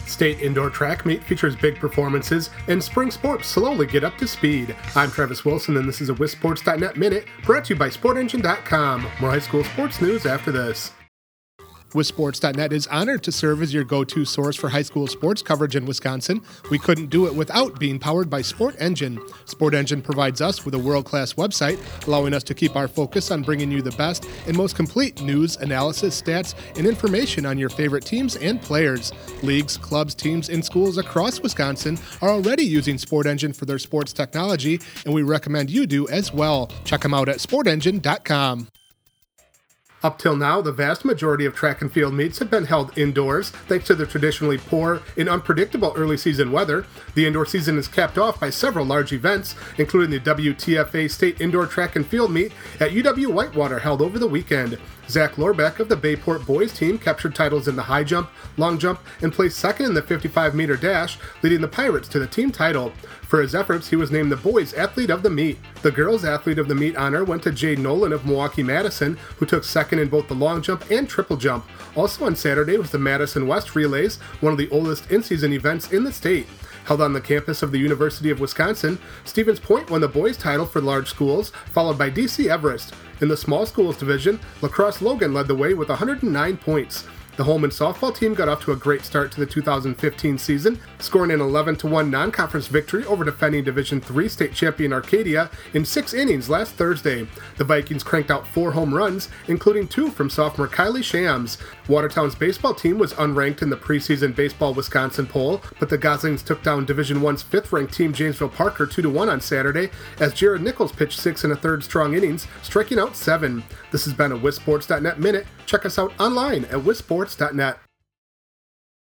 State Indoor Track Meet features big performances, and spring sports slowly get up to speed. I'm Travis Wilson, and this is a WisSports.net Minute, brought to you by SportEngine.com. More high school sports news after this. WisSports.net is honored to serve as your go-to source for high school sports coverage in Wisconsin. We couldn't do it without being powered by Sport Engine. Sport Engine provides us with a world-class website, allowing us to keep our focus on bringing you the best and most complete news, analysis, stats, and information on your favorite teams and players. Leagues, clubs, teams, and schools across Wisconsin are already using Sport Engine for their sports technology, and we recommend you do as well. Check them out at SportEngine.com. Up till now, the vast majority of track and field meets have been held indoors, thanks to the traditionally poor and unpredictable early season weather. The indoor season is capped off by several large events, including the WTFA State Indoor Track and Field Meet at UW-Whitewater held over the weekend. Zach Lorbeck of the Bayport boys team captured titles in the high jump, long jump, and placed second in the 55-meter dash, leading the Pirates to the team title. For his efforts, he was named the boys' athlete of the meet. The girls' athlete of the meet honor went to Jade Nolan of Milwaukee-Madison, who took second in both the long jump and triple jump. Also on Saturday was the Madison West Relays, one of the oldest in-season events in the state. Held on the campus of the University of Wisconsin, Stevens Point won the boys' title for large schools, followed by DC Everest. In the small schools division, La Crosse Logan led the way with 109 points. The Holman softball team got off to a great start to the 2015 season, scoring an 11-1 non-conference victory over defending Division III state champion Arcadia in 6 innings last Thursday. The Vikings cranked out 4 home runs, including 2 from sophomore Kylie Shams. Watertown's baseball team was unranked in the preseason Baseball Wisconsin poll, but the Goslings took down Division I's 5th-ranked team Janesville Parker 2-1 on Saturday, as Jared Nichols pitched 6 1/3 strong innings, striking out 7. This has been a WisSports.net Minute. Check us out online at WisSports.net.